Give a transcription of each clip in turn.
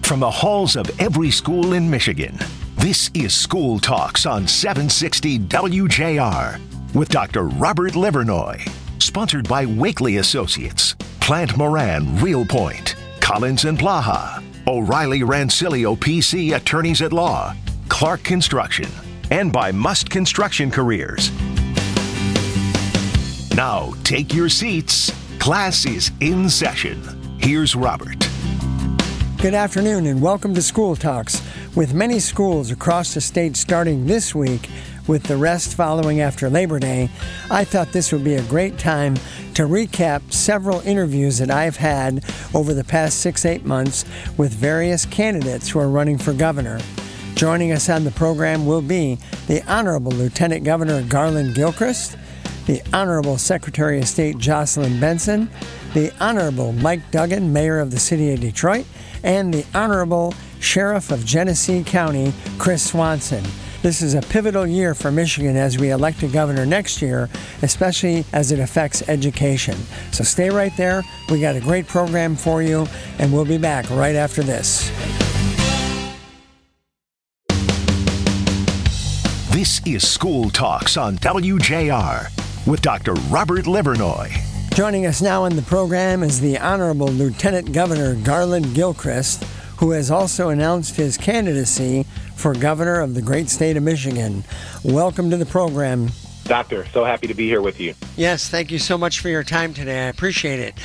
from the halls of every school in Michigan. This is School Talks on 760 WJR with Dr. Robert Livernoy. Sponsored by Wakely Associates, Plant Moran Real Point, Collins and Blaha, O'Reilly Rancilio PC Attorneys at Law, Clark Construction, and by Must Construction Careers. Now take your seats. Class is in session. Here's Robert. Good afternoon and welcome to School Talks. With many schools across the state starting this week, with the rest following after Labor Day, I thought this would be a great time to recap several interviews that I've had over the past 6-8 months with various candidates who are running for governor. Joining us on the program will be the Honorable Lieutenant Governor Garland Gilchrist, the Honorable Secretary of State Jocelyn Benson, the Honorable Mike Duggan, Mayor of the City of Detroit, and the Honorable Sheriff of Genesee County, Chris Swanson. This is a pivotal year for Michigan as we elect a governor next year, especially as it affects education. So stay right there. We got a great program for you, and we'll be back right after this. This is School Talks on WJR with Dr. Robert Livernoy. Joining us now on the program is the Honorable Lieutenant Governor Garland Gilchrist, who has also announced his candidacy for governor of the great state of Michigan. Welcome to the program. Doctor, so happy to be here with you. Yes, thank you so much for your time today. I appreciate it.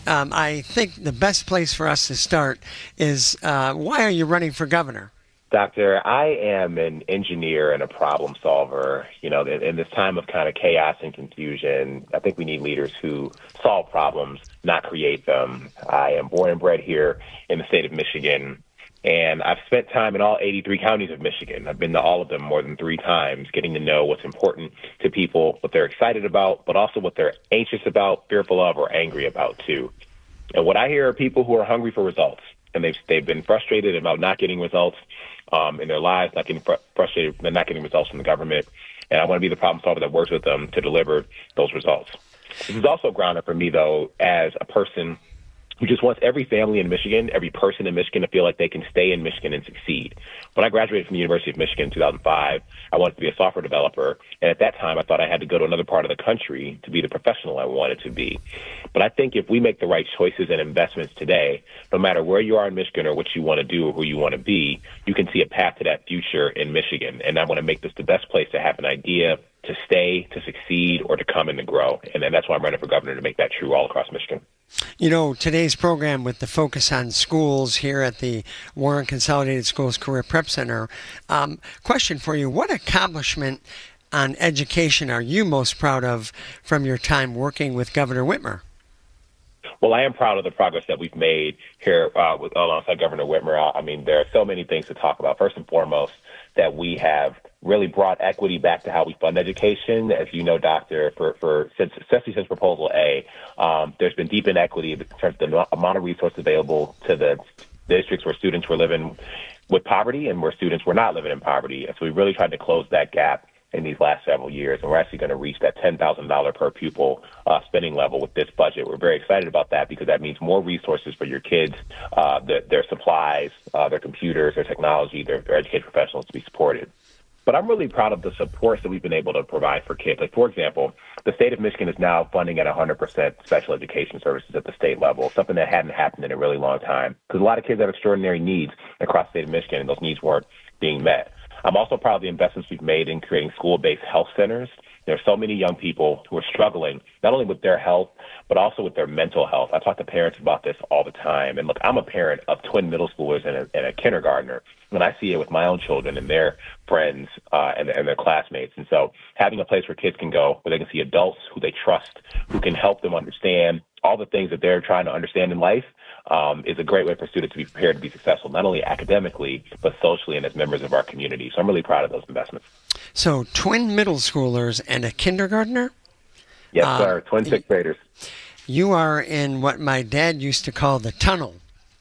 I think the best place for us to start is why are you running for governor? Doctor, I am an engineer and a problem solver. You know, in this time of kind of chaos and confusion, I think we need leaders who solve problems, not create them. I am born and bred here in the state of Michigan, and I've spent time in all 83 counties of Michigan. I've been to all of them more than 3 times, getting to know what's important to people, what they're excited about, but also what they're anxious about, fearful of, or angry about, too. And what I hear are people who are hungry for results, and they've been frustrated about not getting results in their lives, not getting frustrated, and not getting results from the government. And I want to be the problem solver that works with them to deliver those results. This is also grounded for me, though, as a person who just wants every family in Michigan, every person in Michigan to feel like they can stay in Michigan and succeed. When I graduated from the University of Michigan in 2005, I wanted to be a software developer. And at that time, I thought I had to go to another part of the country to be the professional I wanted to be. But I think if we make the right choices and investments today, no matter where you are in Michigan or what you want to do or who you want to be, you can see a path to that future in Michigan. And I want to make this the best place to have an idea, to stay, to succeed, or to come and to grow. And that's why I'm running for governor, to make that true all across Michigan. You know, today's program with the focus on schools here at the Warren Consolidated Schools Career Prep Center, question for you, what accomplishment on education are you most proud of from your time working with Governor Whitmer? Well, I am proud of the progress that we've made here alongside Governor Whitmer. I mean, there are so many things to talk about. First and foremost, that we have really brought equity back to how we fund education. As you know, Doctor, especially since Proposal A, there's been deep inequity in terms of the amount of resources available to the districts where students were living with poverty and where students were not living in poverty. And so we really tried to close that gap in these last several years, and we're actually going to reach that $10,000 per pupil spending level with this budget. We're very excited about that because that means more resources for your kids, their supplies, their computers, their technology, their educated professionals to be supported. But I'm really proud of the supports that we've been able to provide for kids. Like, for example, the state of Michigan is now funding at 100% special education services at the state level, something that hadn't happened in a really long time, because a lot of kids have extraordinary needs across the state of Michigan, and those needs weren't being met. I'm also proud of the investments we've made in creating school-based health centers. There are so many young people who are struggling, not only with their health, but also with their mental health. I talk to parents about this all the time. And look, I'm a parent of twin middle schoolers and a kindergartner, and I see it with my own children and their friends and their classmates. And so having a place where kids can go, where they can see adults who they trust, who can help them understand all the things that they're trying to understand in life, is a great way for students to be prepared to be successful, not only academically, but socially and as members of our community. So I'm really proud of those investments. So twin middle schoolers and a kindergartner? Yes, sir. Twin sixth graders. You are in what my dad used to call the tunnel.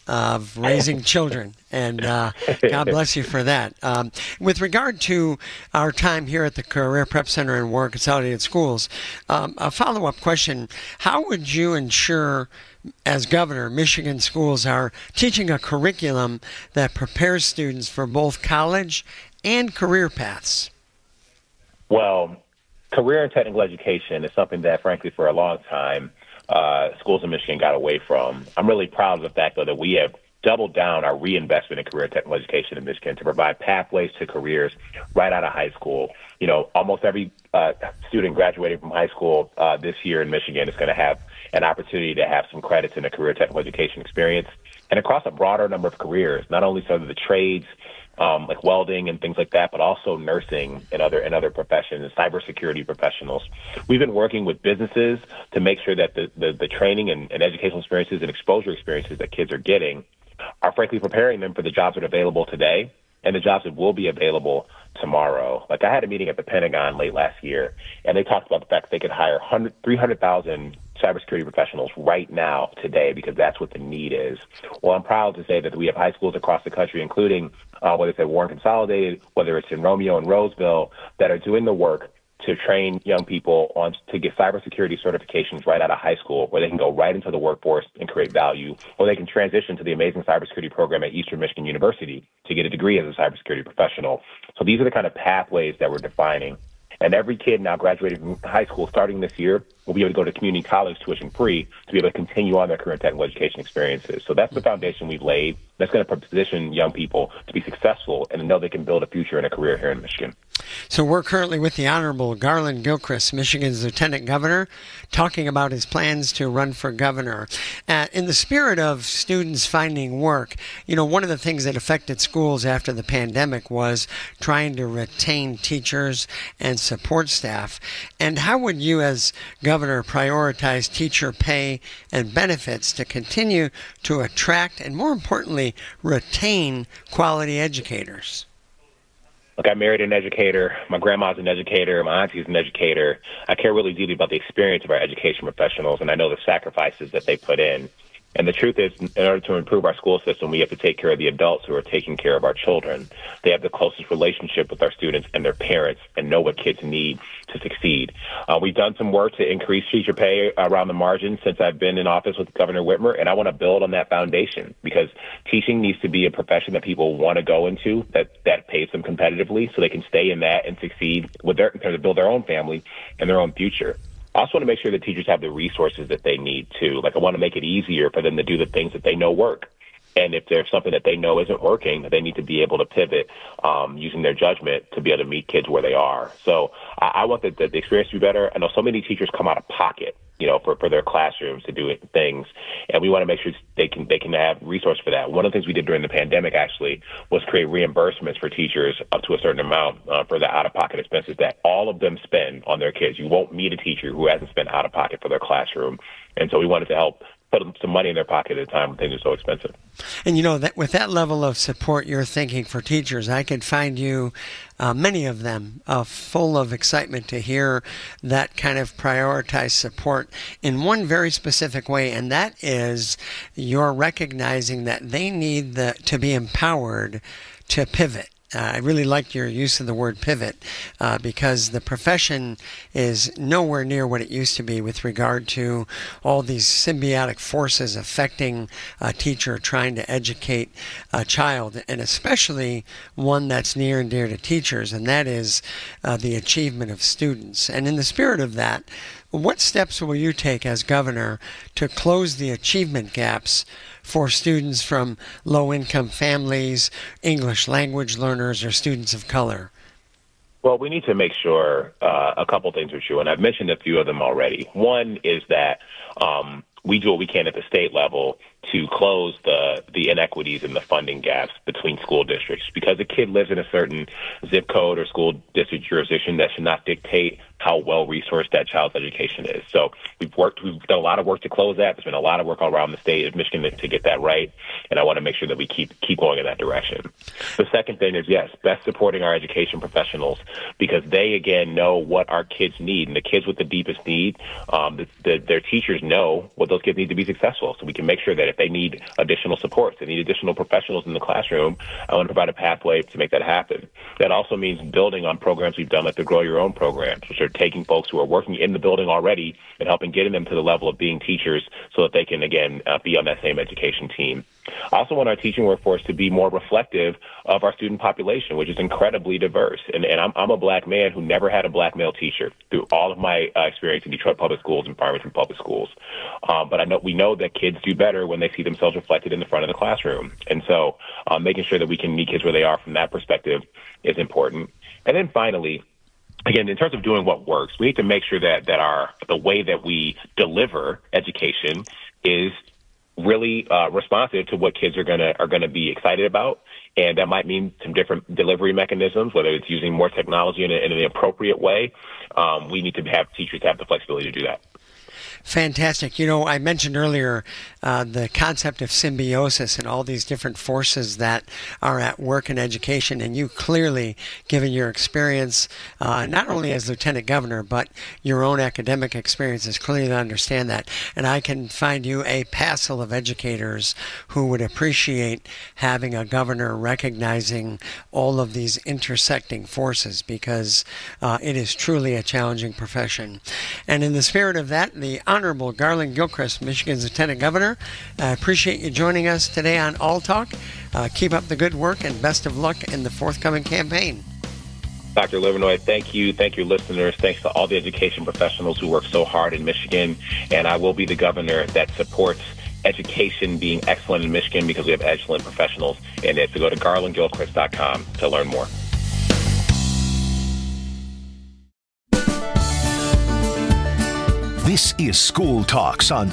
of raising children, and God bless you for that. With regard to our time here at the Career Prep Center and Warren Consolidated Schools, a follow-up question: how would you ensure, as governor, Michigan schools are teaching a curriculum that prepares students for both college and career paths? Well, career and technical education is something that, frankly, for a long time, schools in Michigan got away from. I'm really proud of the fact, though, that we have doubled down our reinvestment in career and technical education in Michigan to provide pathways to careers right out of high school. You know, almost every student graduating from high school this year in Michigan is going to have an opportunity to have some credits in a career technical education experience, and across a broader number of careers, not only sort of the trades, like welding and things like that, but also nursing and other professions, cybersecurity professionals. We've been working with businesses to make sure that the training and educational experiences and exposure experiences that kids are getting are frankly preparing them for the jobs that are available today and the jobs that will be available tomorrow. Like, I had a meeting at the Pentagon late last year, and they talked about the fact that they could hire 300,000 cybersecurity professionals right now, today, because that's what the need is. Well, I'm proud to say that we have high schools across the country, including whether it's at Warren Consolidated, whether it's in Romeo and Roseville, that are doing the work to train young people on to get cybersecurity certifications right out of high school, where they can go right into the workforce and create value, or they can transition to the amazing cybersecurity program at Eastern Michigan University to get a degree as a cybersecurity professional. So these are the kind of pathways that we're defining. And every kid now graduating from high school starting this year will be able to go to community college tuition free to be able to continue on their career and technical education experiences. So that's the foundation we've laid. That's going to position young people to be successful and to know they can build a future and a career here in Michigan. So we're currently with the Honorable Garland Gilchrist, Michigan's Lieutenant Governor, talking about his plans to run for governor. In the spirit of students finding work, you know, one of the things that affected schools after the pandemic was trying to retain teachers and support staff. And how would you, as governor, prioritize teacher pay and benefits to continue to attract and, more importantly, retain quality educators? Look, I married an educator. My grandma's an educator. My auntie's an educator. I care really deeply about the experience of our education professionals, and I know the sacrifices that they put in. And the truth is, in order to improve our school system, we have to take care of the adults who are taking care of our children. They have the closest relationship with our students and their parents and know what kids need to succeed. We've done some work to increase teacher pay around the margins since I've been in office with Governor Whitmer, and I want to build on that foundation because teaching needs to be a profession that people want to go into, that pays them competitively so they can stay in that and succeed with to build their own family and their own future. I also want to make sure that teachers have the resources that they need to. Like, I want to make it easier for them to do the things that they know work. And if there's something that they know isn't working, they need to be able to pivot using their judgment to be able to meet kids where they are. So I want the experience to be better. I know so many teachers come out of pocket, you know, for their classrooms to do things, and we want to make sure they can have resources for that. One of the things we did during the pandemic actually was create reimbursements for teachers up to a certain amount for the out-of-pocket expenses that all of them spend on their kids. You won't meet a teacher who hasn't spent out-of-pocket for their classroom, and so we wanted to help put some money in their pocket at a time when things are so expensive. And you know, that with that level of support you're thinking for teachers, I could find you, many of them, full of excitement to hear that kind of prioritized support in one very specific way, and that is you're recognizing that they need to be empowered to pivot. I really liked your use of the word pivot because the profession is nowhere near what it used to be with regard to all these symbiotic forces affecting a teacher trying to educate a child, and especially one that's near and dear to teachers, and that is the achievement of students. And in the spirit of that, what steps will you take as governor to close the achievement gaps for students from low-income families, English language learners, or students of color? Well, we need to make sure a couple things are true, and I've mentioned a few of them already. One is that we do what we can at the state level to close the inequities and the funding gaps between school districts. Because a kid lives in a certain zip code or school district jurisdiction, that should not dictate how well-resourced that child's education is. So we've done a lot of work to close that. There's been a lot of work all around the state of Michigan to get that right, and I want to make sure that we keep going in that direction. The second thing is, yes, best supporting our education professionals, because they, again, know what our kids need, and the kids with the deepest need, their teachers know what those kids need to be successful, so we can make sure that if they need additional support, they need additional professionals in the classroom, I want to provide a pathway to make that happen. That also means building on programs we've done like the Grow Your Own programs, which are taking folks who are working in the building already and helping getting them to the level of being teachers so that they can, again, be on that same education team. I also want our teaching workforce to be more reflective of our student population, which is incredibly diverse. And I'm a black man who never had a black male teacher through all of my experience in Detroit Public Schools and Farmington Public Schools. But we know that kids do better when they see themselves reflected in the front of the classroom. And so making sure that we can meet kids where they are from that perspective is important. And then finally, again, in terms of doing what works, we need to make sure that the way that we deliver education is really responsive to what kids are gonna be excited about, and that might mean some different delivery mechanisms, whether it's using more technology in an appropriate way. We need to have teachers have the flexibility to do that. Fantastic. I mentioned earlier the concept of symbiosis and all these different forces that are at work in education, and you clearly, given your experience, not only as Lieutenant Governor, but your own academic experiences, clearly understand that. And I can find you a passel of educators who would appreciate having a governor recognizing all of these intersecting forces, because it is truly a challenging profession. And in the spirit of that, the Honorable Garland Gilchrist, Michigan's Lieutenant Governor, I appreciate you joining us today on All Talk. Keep up the good work and best of luck in the forthcoming campaign. Dr. Livernoy, thank you. Thank you, listeners. Thanks to all the education professionals who work so hard in Michigan. And I will be the governor that supports education being excellent in Michigan, because we have excellent professionals in it. So go to garlandgilchrist.com to learn more. This is School Talks on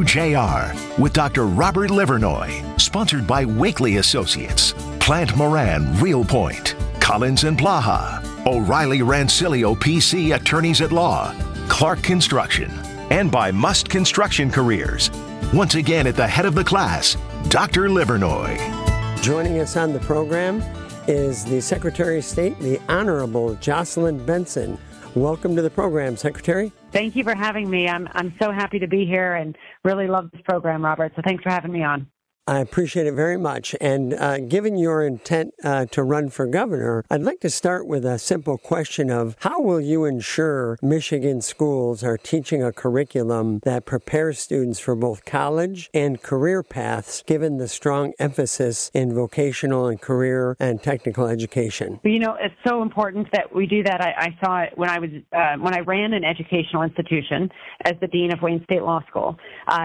WJR with Dr. Robert Livernoy, sponsored by Wakely Associates, Plant Moran Real Point, Collins and Blaha, O'Reilly Rancilio PC Attorneys at Law, Clark Construction, and by Must Construction Careers. Once again at the head of the class, Dr. Livernoy. Joining us on the program is the Secretary of State, the Honorable Jocelyn Benson. Welcome to the program, Secretary. Thank you for having me. I'm so happy to be here and really love this program, Robert. So thanks for having me on. I appreciate it very much. And given your intent to run for governor, I'd like to start with a simple question of how will you ensure Michigan schools are teaching a curriculum that prepares students for both college and career paths, given the strong emphasis in vocational and career and technical education? It's so important that we do that. I saw it when I ran an educational institution as the Dean of Wayne State Law School.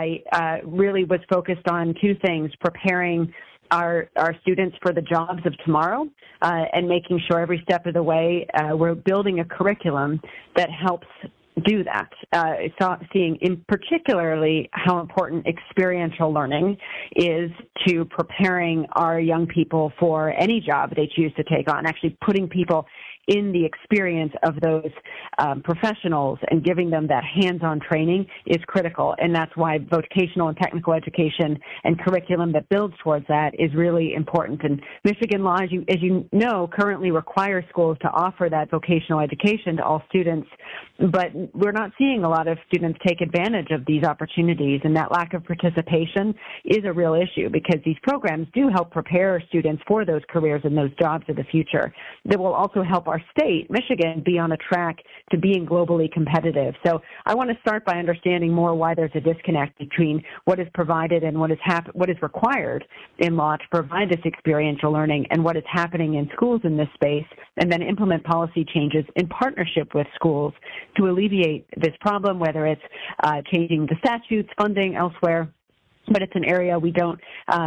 I really was focused on two things: preparing our students for the jobs of tomorrow and making sure every step of the way we're building a curriculum that helps do that. Seeing in particularly how important experiential learning is to preparing our young people for any job they choose to take on, actually putting people in the experience of those professionals and giving them that hands-on training is critical. And that's why vocational and technical education and curriculum that builds towards that is really important. And Michigan law, as you know, currently requires schools to offer that vocational education to all students. But we're not seeing a lot of students take advantage of these opportunities, and that lack of participation is a real issue, because these programs do help prepare students for those careers and those jobs of the future. That will also help our state, Michigan, be on a track to being globally competitive. So I want to start by understanding more why there's a disconnect between what is provided and what is required in law to provide this experiential learning and what is happening in schools in this space, and then implement policy changes in partnership with schools to alleviate this problem, whether it's changing the statutes, funding elsewhere. But it's an area we don't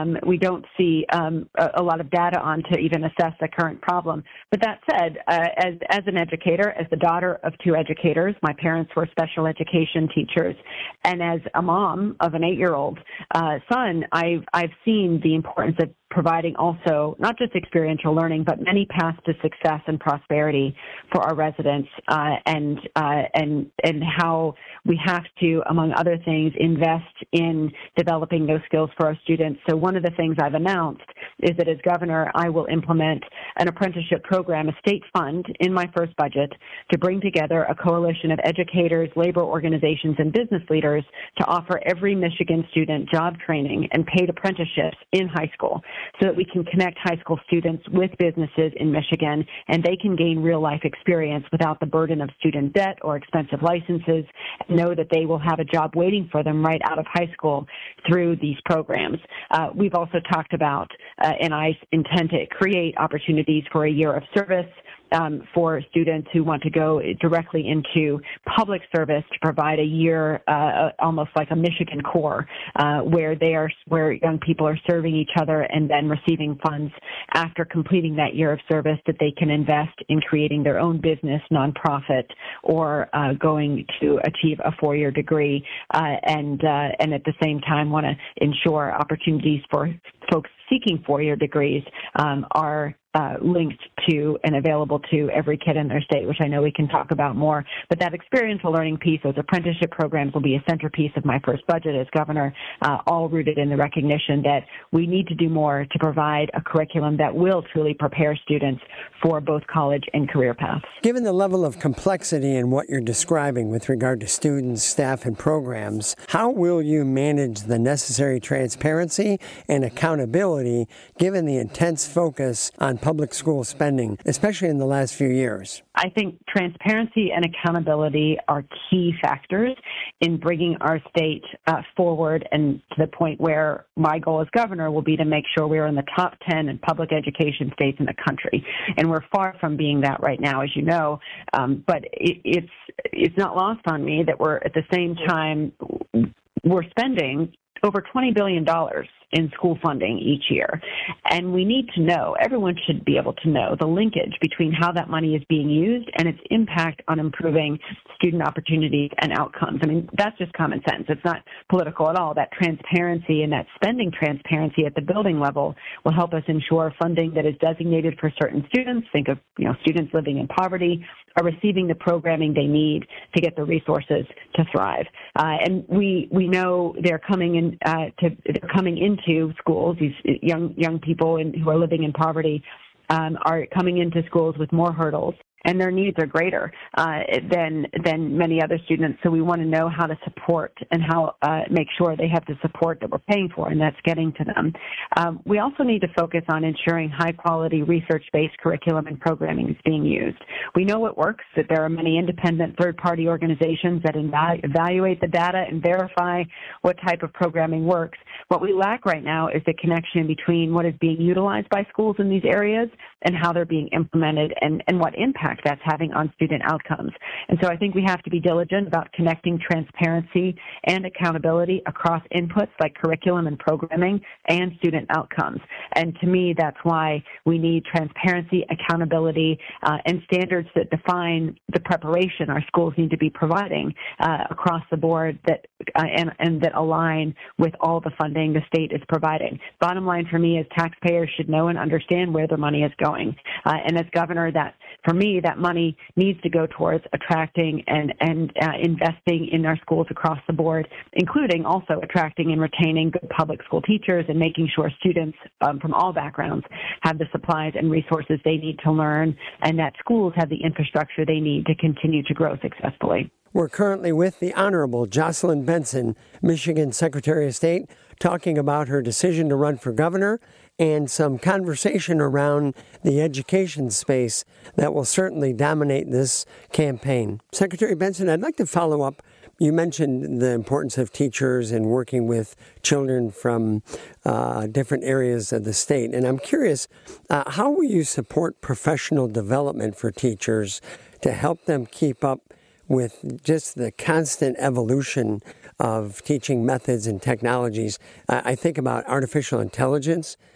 see a lot of data on to even assess the current problem. But that said, as an educator, as the daughter of two educators, my parents were special education teachers, and as a mom of an 8-year-old son, I've seen the importance of providing also not just experiential learning, but many paths to success and prosperity for our residents, and how we have to, among other things, invest in developing those skills for our students. So one of the things I've announced is that as governor, I will implement an apprenticeship program, a state fund, in my first budget to bring together a coalition of educators, labor organizations, and business leaders to offer every Michigan student job training and paid apprenticeships in high school so that we can connect high school students with businesses in Michigan and they can gain real-life experience without the burden of student debt or expensive licenses, and know that they will have a job waiting for them right out of high school through these programs. We've also talked about, and I intend to create opportunities for a year of service for students who want to go directly into public service to provide a year, almost like a Michigan Corps, where young people are serving each other and then receiving funds after completing that year of service that they can invest in creating their own business, nonprofit, or going to achieve a 4-year degree, and at the same time want to ensure opportunities for folks seeking 4-year degrees are linked to and available to every kid in their state, which I know we can talk about more. But that experiential learning piece, those apprenticeship programs, will be a centerpiece of my first budget as governor, all rooted in the recognition that we need to do more to provide a curriculum that will truly prepare students for both college and career paths. Given the level of complexity in what you're describing with regard to students, staff, and programs, how will you manage the necessary transparency and accountability given the intense focus on public school spending, especially in the last few years? I think transparency and accountability are key factors in bringing our state forward, and to the point where my goal as governor will be to make sure we're in the top 10 in public education states in the country. And we're far from being that right now, as you know. But it's not lost on me that we're at the same time we're spending over $20 billion in school funding each year. And we need to know, everyone should be able to know, the linkage between how that money is being used and its impact on improving student opportunities and outcomes. I mean, that's just common sense. It's not political at all. That transparency and that spending transparency at the building level will help us ensure funding that is designated for certain students, think of students living in poverty, are receiving the programming they need to get the resources to thrive. And we know they're coming into schools. These young people who are living in poverty are coming into schools with more hurdles, and their needs are greater than many other students. So we want to know how to support and how make sure they have the support that we're paying for, and that's getting to them. We also need to focus on ensuring high-quality, research-based curriculum and programming is being used. We know it works, that there are many independent third-party organizations that evaluate the data and verify what type of programming works. What we lack right now is the connection between what is being utilized by schools in these areas and how they're being implemented and what impact that's having on student outcomes. And so I think we have to be diligent about connecting transparency and accountability across inputs like curriculum and programming and student outcomes. And to me, that's why we need transparency, accountability, and standards that define the preparation our schools need to be providing across the board that and that align with all the funding the state is providing. Bottom line for me is taxpayers should know and understand where their money is going. And as governor, that for me, that money needs to go towards attracting and investing in our schools across the board, including also attracting and retaining good public school teachers and making sure students from all backgrounds have the supplies and resources they need to learn, and that schools have the infrastructure they need to continue to grow successfully. We're currently with the Honorable Jocelyn Benson, Michigan Secretary of State, talking about her decision to run for governor and some conversation around the education space that will certainly dominate this campaign. Secretary Benson, I'd like to follow up. You mentioned the importance of teachers and working with children from different areas of the state. And I'm curious, how will you support professional development for teachers to help them keep up with just the constant evolution of teaching methods and technologies? I think about artificial intelligence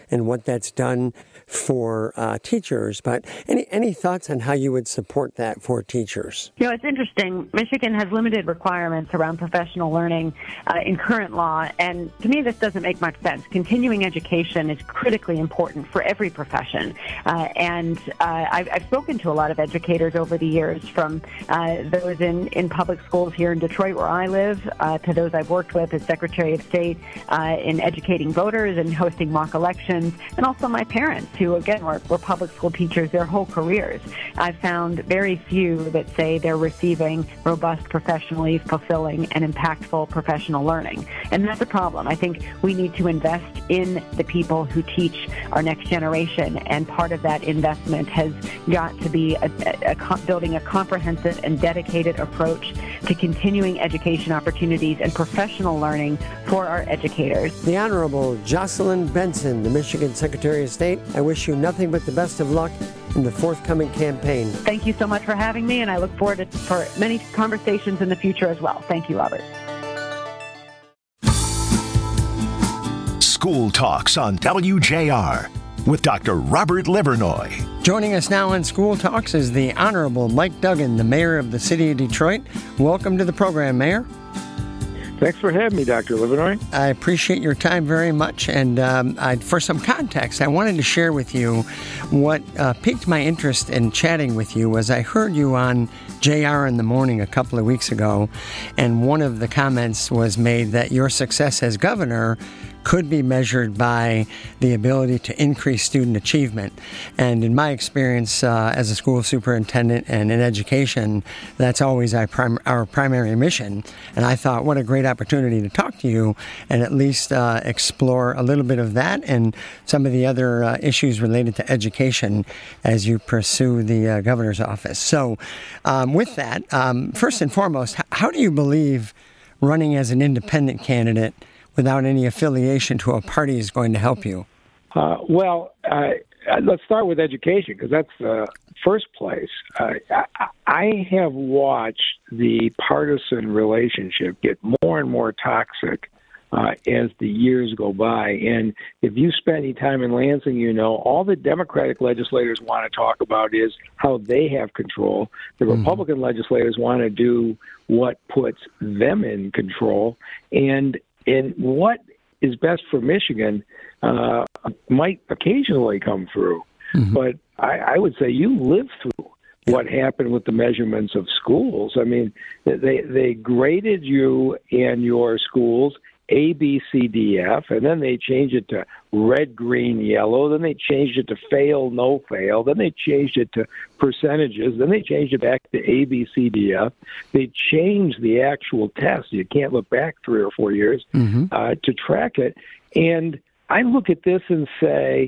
and what that's done for teachers. But any thoughts on how you would support that for teachers? You know, it's interesting. Michigan has limited requirements around professional learning in current law, and to me this doesn't make much sense. Continuing education is critically important for every profession, and I've spoken to a lot of educators over the years, from those in public schools here in Detroit where I live, to those I've worked with as Secretary of State in educating voters and hosting mock elections, and also my parents, who again were public school teachers their whole careers. I've found very few that say they're receiving robust, professionally fulfilling, and impactful professional learning. And that's a problem. I think we need to invest in the people who teach our next generation, and part of that investment has got to be building a comprehensive and dedicated approach to continuing education opportunities and professional learning for our educators. The Honorable Jocelyn Benson, the Michigan Secretary of State, I wish you nothing but the best of luck in the forthcoming campaign. Thank you so much for having me, and I look forward for many conversations in the future as well. Thank you, Robert. School Talks on WJR with Dr. Robert Livernoy. Joining us now on School Talks is the Honorable Mike Duggan, the Mayor of the City of Detroit. Welcome to the program, Mayor. Thanks for having me, Dr. Livernoy. I appreciate your time very much. And for some context, I wanted to share with you what piqued my interest in chatting with you was I heard you on JR in the Morning a couple of weeks ago, and one of the comments was made that your success as governor could be measured by the ability to increase student achievement. And in my experience as a school superintendent and in education, that's always our primary mission. And I thought, what a great opportunity to talk to you and at least explore a little bit of that and some of the other issues related to education as you pursue the governor's office. So with that, first and foremost, how do you believe running as an independent candidate without any affiliation to a party is going to help you? Let's start with education, because that's the first place. I have watched the partisan relationship get more and more toxic as the years go by. And if you spend any time in Lansing, you know all the Democratic legislators want to talk about is how they have control. The Republican legislators want to do what puts them in control. And what is best for Michigan might occasionally come through. But I would say you lived through what happened with the measurements of schools. I mean, they graded you and your schools A, B, C, D, F, and then they changed it to red, green, yellow. Then they changed it to fail, no fail. Then they changed it to percentages. Then they changed it back to A, B, C, D, F. They changed the actual test. You can't look back 3 or 4 years to track it. And I look at this and say,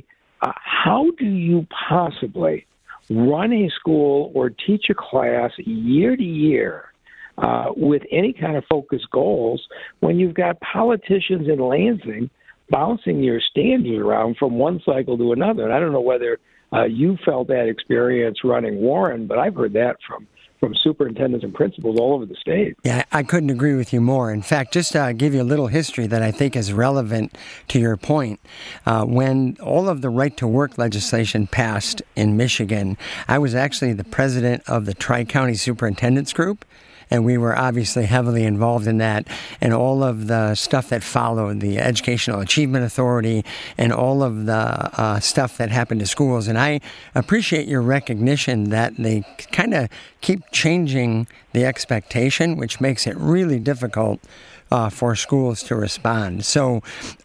how do you possibly run a school or teach a class year to year with any kind of focused goals when you've got politicians in Lansing bouncing your standards around from one cycle to another? And I don't know whether you felt that experience running Warren, but I've heard that from superintendents and principals all over the state. Yeah, I couldn't agree with you more. In fact, just to give you a little history that I think is relevant to your point, when all of the right-to-work legislation passed in Michigan, I was actually the president of the Tri-County Superintendents Group, and we were obviously heavily involved in that and all of the stuff that followed, the Educational Achievement Authority and all of the stuff that happened to schools. And I appreciate your recognition that they kind of keep changing the expectation, which makes it really difficult for schools to respond. So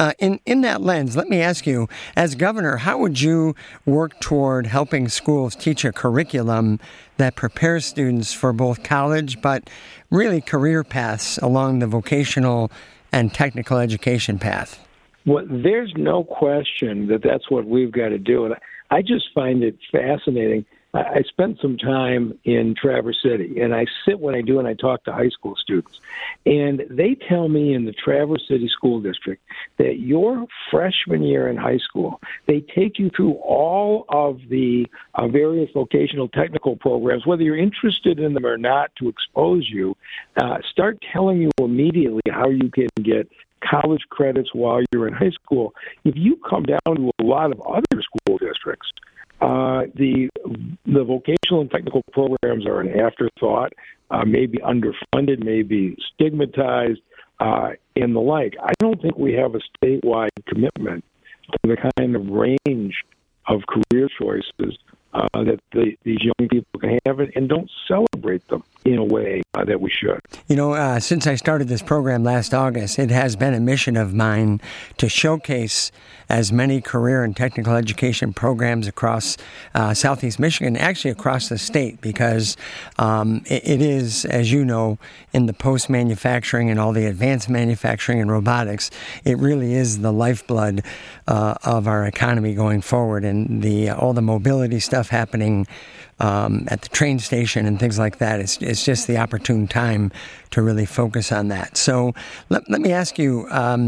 in that lens, let me ask you, as governor, how would you work toward helping schools teach a curriculum that prepares students for both college, but really career paths along the vocational and technical education path? Well, there's no question that that's what we've got to do. And I just find it fascinating. I spent some time in Traverse City, and I sit when I do, and I talk to high school students. And they tell me in the Traverse City School District that your freshman year in high school, they take you through all of the various vocational technical programs, whether you're interested in them or not, to expose you, start telling you immediately how you can get college credits while you're in high school. If you come down to a lot of other school districts, the vocational and technical programs are an afterthought, maybe underfunded, maybe stigmatized, and the like. I don't think we have a statewide commitment to the kind of range of career choices that these young people can have, and don't celebrate them in a way that we should. You know, since I started this program last August, it has been a mission of mine to showcase as many career and technical education programs across Southeast Michigan, actually across the state, because it is, as you know, in the post-manufacturing and all the advanced manufacturing and robotics, it really is the lifeblood of our economy going forward, and all the mobility stuff happening at the train station and things like that. It's just the opportune time to really focus on that. So let me ask you,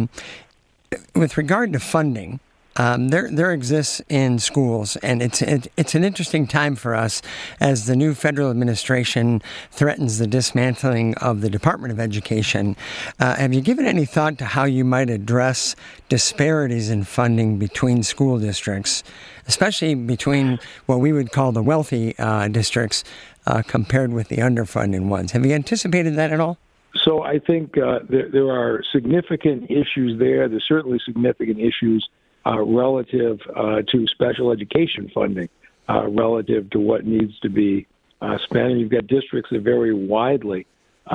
with regard to funding, there exists in schools, and it's an interesting time for us as the new federal administration threatens the dismantling of the Department of Education. Have you given any thought to how you might address disparities in funding between school districts, especially between what we would call the wealthy districts compared with the underfunded ones? Have you anticipated that at all? So I think there are significant issues there. There's certainly significant issues relative to special education funding, relative to what needs to be spent. And you've got districts that vary widely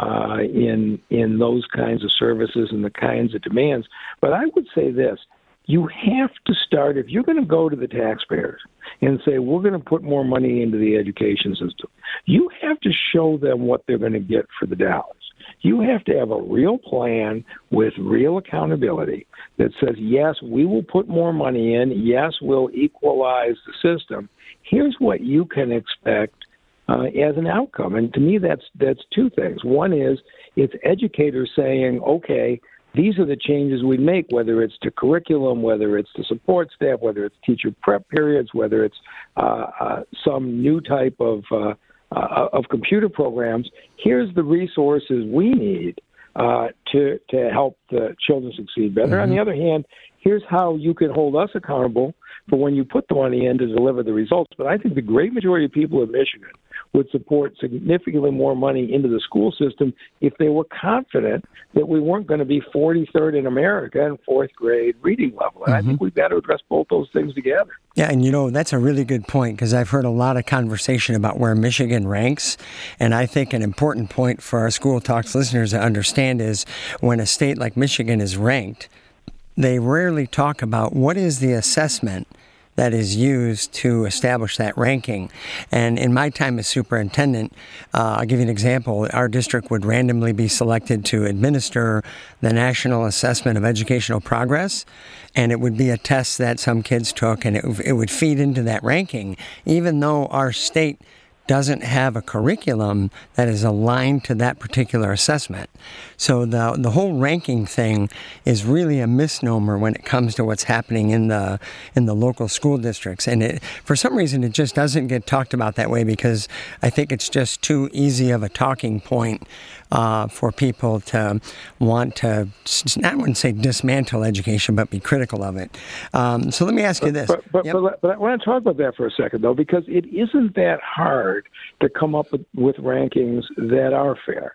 in those kinds of services and the kinds of demands. But I would say this. You have to start, if you're going to go to the taxpayers and say, we're going to put more money into the education system, you have to show them what they're going to get for the dollars. You have to have a real plan with real accountability that says, yes, we will put more money in. Yes, we'll equalize the system. Here's what you can expect as an outcome. And to me, that's two things. One is it's educators saying, okay, these are the changes we make, whether it's to curriculum, whether it's to support staff, whether it's teacher prep periods, whether it's some new type of computer programs. Here's the resources we need to help the children succeed better. Mm-hmm. On the other hand, here's how you can hold us accountable for when you put the money in to deliver the results. But I think the great majority of people in Michigan would support significantly more money into the school system if they were confident that we weren't going to be 43rd in America in fourth grade reading level. And I think we've got to address both those things together. Yeah, and you know, that's a really good point, because I've heard a lot of conversation about where Michigan ranks. And I think an important point for our School Talks listeners to understand is when a state like Michigan is ranked, they rarely talk about what is the assessment that is used to establish that ranking. And in my time as superintendent, I'll give you an example. Our district would randomly be selected to administer the National Assessment of Educational Progress, and it would be a test that some kids took, and it would feed into that ranking, even though our state doesn't have a curriculum that is aligned to that particular assessment. So the whole ranking thing is really a misnomer when it comes to what's happening in the local school districts. And for some reason, it just doesn't get talked about that way, because I think it's just too easy of a talking point for people to want to, I wouldn't say dismantle education, but be critical of it. So let me ask you this. But I want to talk about that for a second, though, because it isn't that hard to come up with rankings that are fair.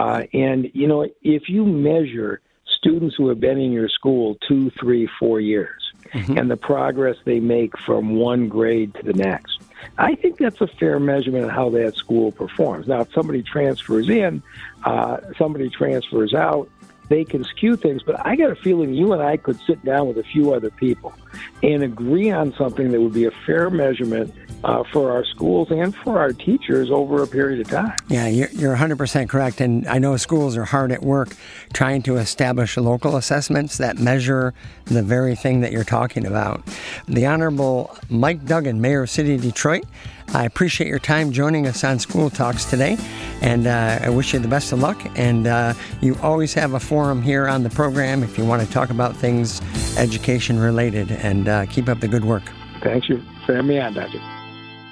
And, you know, if you measure students who have been in your school 2, 3, 4 years and the progress they make from one grade to the next, I think that's a fair measurement of how that school performs. Now, if somebody transfers in, somebody transfers out, they can skew things, but I got a feeling you and I could sit down with a few other people and agree on something that would be a fair measurement for our schools and for our teachers over a period of time. Yeah, you're 100% correct. And I know schools are hard at work trying to establish local assessments that measure the very thing that you're talking about. The Honorable Mike Duggan, Mayor of City of Detroit, I appreciate your time joining us on School Talks today, and I wish you the best of luck. And you always have a forum here on the program if you want to talk about things education related, and keep up the good work. Thanks for having me on, Doctor.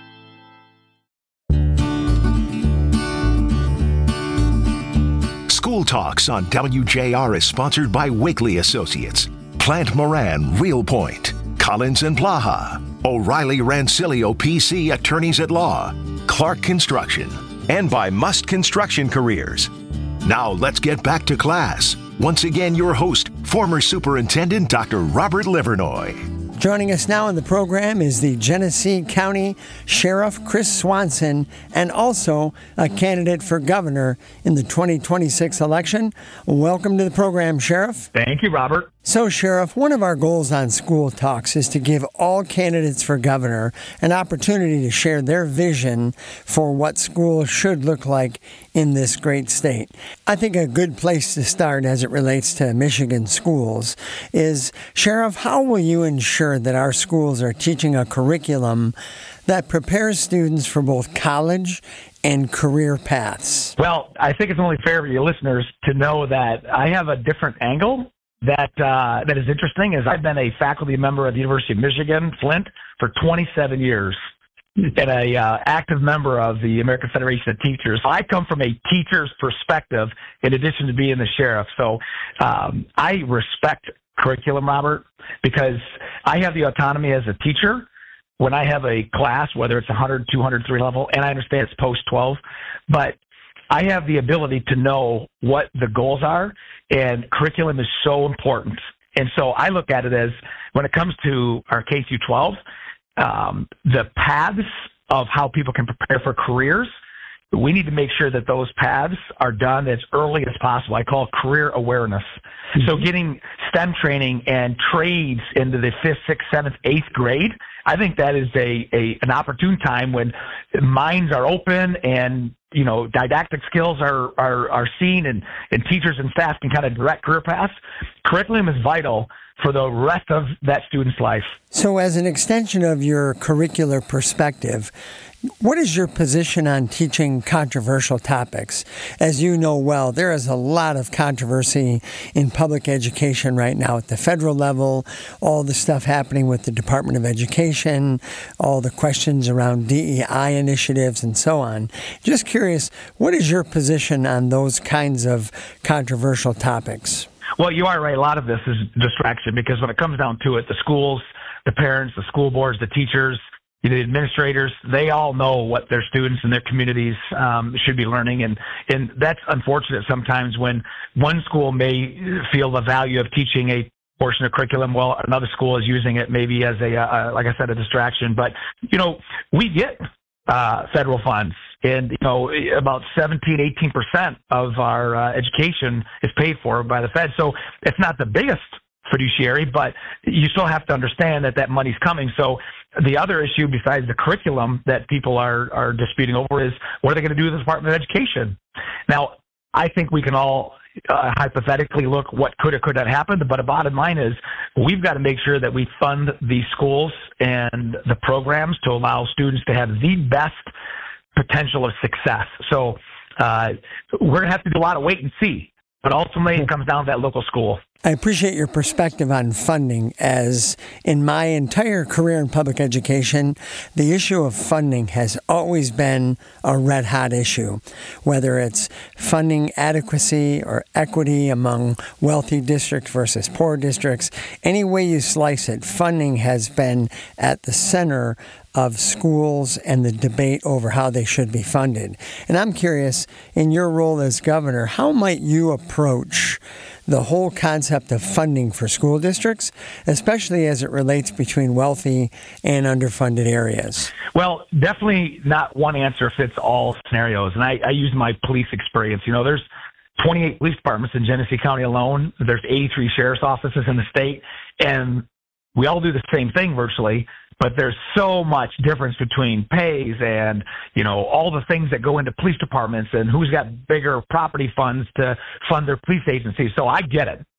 School School Talks on WJR is sponsored by Wakely Associates, Plant Moran Real Point, Collins and Blaha, O'Reilly Rancilio PC Attorneys at Law, Clark Construction, and by Must Construction Careers. Now let's get back to class. Once again, your host, former Superintendent Dr. Robert Livernoy. Joining us now in the program is the Genesee County Sheriff Chris Swanson, and also a candidate for governor in the 2026 election. Welcome to the program, Sheriff. Thank you, Robert. So, Sheriff, one of our goals on School Talks is to give all candidates for governor an opportunity to share their vision for what schools should look like in this great state. I think a good place to start as it relates to Michigan schools is, Sheriff, how will you ensure that our schools are teaching a curriculum that prepares students for both college and career paths? Well, I think it's only fair for your listeners to know that I have a different angle that is interesting. Is I've been a faculty member at the University of Michigan, Flint, for 27 years. And a active member of the American Federation of Teachers. I come from a teacher's perspective in addition to being the sheriff. So I respect curriculum, Robert, because I have the autonomy as a teacher when I have a class, whether it's 100, 200, 3 level, and I understand it's post-12, but I have the ability to know what the goals are, and curriculum is so important. And so I look at it as, when it comes to our K-12, the paths of how people can prepare for careers, we need to make sure that those paths are done as early as possible. I call it career awareness. So getting STEM training and trades into the 5th, 6th, 7th, 8th grade, I think that is an opportune time when minds are open and, you know, didactic skills are seen and teachers and staff can kind of direct career paths. Curriculum is vital for the rest of that student's life. So as an extension of your curricular perspective, what is your position on teaching controversial topics? As you know well, there is a lot of controversy in public education right now at the federal level, all the stuff happening with the Department of Education, all the questions around DEI initiatives and so on. Just curious, what is your position on those kinds of controversial topics? Well, you are right. A lot of this is distraction because when it comes down to it, the schools, the parents, the school boards, the teachers, the administrators, they all know what their students and their communities should be learning. And that's unfortunate sometimes when one school may feel the value of teaching a portion of curriculum while another school is using it maybe as like I said, a distraction. But, you know, we get federal funds. And, you know, about 18% of our education is paid for by the Fed. So it's not the biggest fiduciary, but you still have to understand that money's coming. So the other issue besides the curriculum that people are disputing over is what are they going to do with the Department of Education? Now, I think we can all hypothetically look what could or could not happen, but the bottom line is we've got to make sure that we fund the schools and the programs to allow students to have the best potential of success. So we're going to have to do a lot of wait and see, but ultimately it comes down to that local school. I appreciate your perspective on funding, as in my entire career in public education, the issue of funding has always been a red-hot issue, whether it's funding adequacy or equity among wealthy districts versus poor districts. Any way you slice it, funding has been at the center of schools and the debate over how they should be funded. And I'm curious, in your role as governor, how might you approach the whole concept of funding for school districts, especially as it relates between wealthy and underfunded areas? Well, definitely not one answer fits all scenarios. And I use my police experience. You know, there's 28 police departments in Genesee County alone. There's 83 sheriff's offices in the state. And we all do the same thing virtually, but there's so much difference between pays and, you know, all the things that go into police departments and who's got bigger property funds to fund their police agencies. So I get it.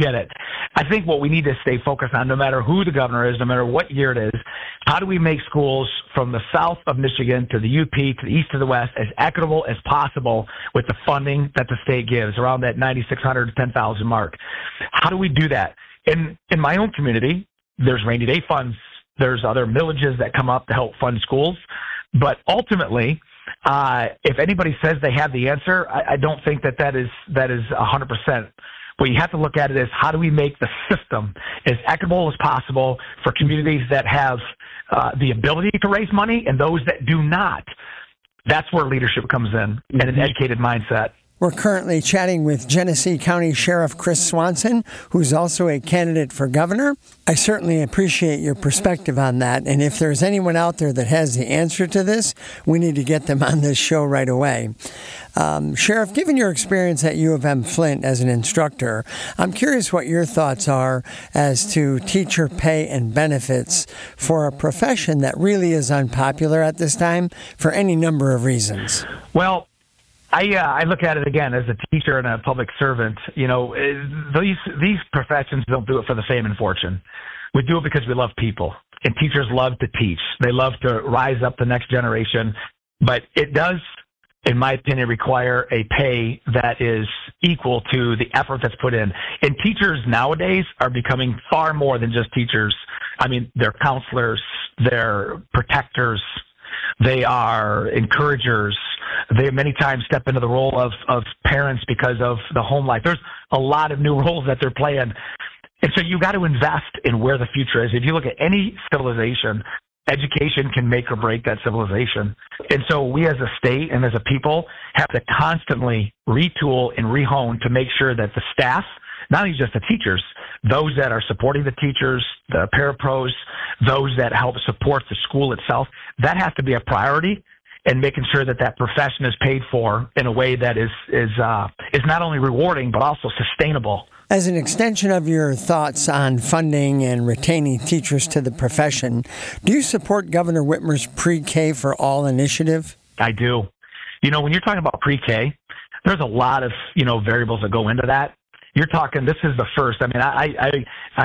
I think what we need to stay focused on, no matter who the governor is, no matter what year it is, how do we make schools from the south of Michigan to the UP, to the east to the west, as equitable as possible with the funding that the state gives, around that $9,600 to $10,000 mark? How do we do that? In my own community, there's rainy day funds. There's other millages that come up to help fund schools. But ultimately, If anybody says they have the answer, I don't think that is 100%. What you have to look at it is, how do we make the system as equitable as possible for communities that have the ability to raise money and those that do not? That's where leadership comes in, and an educated mindset. We're currently chatting with Genesee County Sheriff Chris Swanson, who's also a candidate for governor. I certainly appreciate your perspective on that. And if there's anyone out there that has the answer to this, we need to get them on this show right away. Sheriff, given your experience at U of M Flint as an instructor, I'm curious what your thoughts are as to teacher pay and benefits for a profession that really is unpopular at this time for any number of reasons. Well, I look at it again as a teacher and a public servant. You know, these professions don't do it for the fame and fortune. We do it because we love people, and teachers love to teach. They love to rise up the next generation, but it does, in my opinion, require a pay that is equal to the effort that's put in. And teachers nowadays are becoming far more than just teachers. I mean, they're counselors, they're protectors, they are encouragers. They many times step into the role of parents because of the home life. There's a lot of new roles that they're playing. And so you got to invest in where the future is. If you look at any civilization, education can make or break that civilization. And so we as a state and as a people have to constantly retool and rehone to make sure that the staff, not only just the teachers, those that are supporting the teachers, the parapros, those that help support the school itself, that has to be a priority, and making sure that that profession is paid for in a way that is not only rewarding but also sustainable. As an extension of your thoughts on funding and retaining teachers to the profession, do you support Governor Whitmer's Pre-K for All initiative? I do. You know, when you're talking about pre-K, there's a lot of, variables that go into that. You're talking, this is the first. I mean,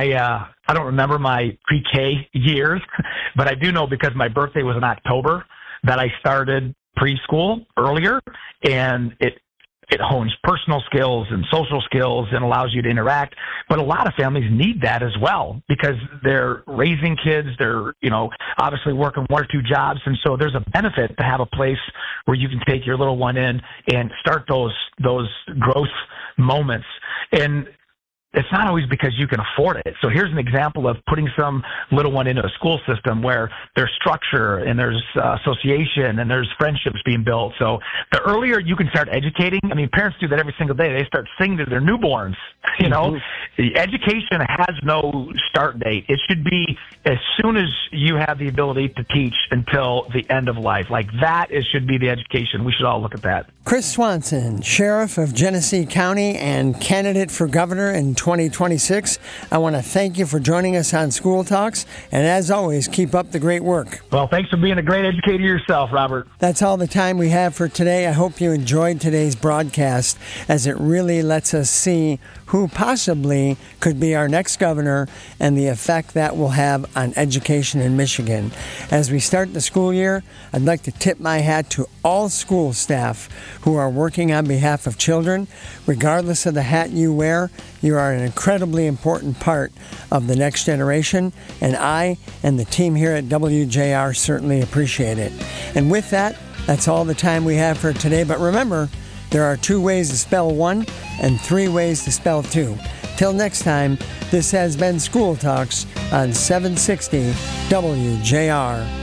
I don't remember my pre-K years, but I do know because my birthday was in October that I started preschool earlier, and it hones personal skills and social skills and allows you to interact. But a lot of families need that as well because they're raising kids. They're, obviously working one or two jobs. And so there's a benefit to have a place where you can take your little one in and start those growth moments. And it's not always because you can afford it. So here's an example of putting some little one into a school system where there's structure and there's association and there's friendships being built. So the earlier you can start educating, I mean, parents do that every single day. They start singing to their newborns, Mm-hmm. The education has no start date. It should be as soon as you have the ability to teach until the end of life. Like that should be the education. We should all look at that. Chris Swanson, Sheriff of Genesee County and candidate for governor in 2026. I want to thank you for joining us on School Talks, and as always, keep up the great work. Well, thanks for being a great educator yourself, Robert. That's all the time we have for today. I hope you enjoyed today's broadcast, as it really lets us see who possibly could be our next governor and the effect that will have on education in Michigan. As we start the school year, I'd like to tip my hat to all school staff who are working on behalf of children. Regardless of the hat you wear, you are an incredibly important part of the next generation, and I and the team here at WJR certainly appreciate it. And with that, that's all the time we have for today. But remember, there are 2 ways to spell 1 and 3 ways to spell 2. Till next time, this has been School Talks on 760 WJR.